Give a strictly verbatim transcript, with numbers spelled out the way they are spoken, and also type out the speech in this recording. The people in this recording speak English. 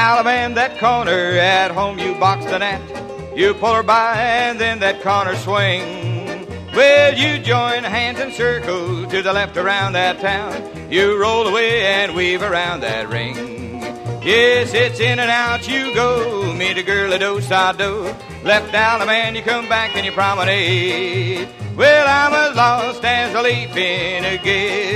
Alabama, that corner, at home you box the gnat. You pull her by and then that corner swing. Well, you join hands and circle to the left around that town. You roll away and weave around that ring. Yes, it's in and out you go, meet a girl a do-sa-do. Left Alabama, you come back and you promenade. Well, I'm as lost as a leaf in a gale.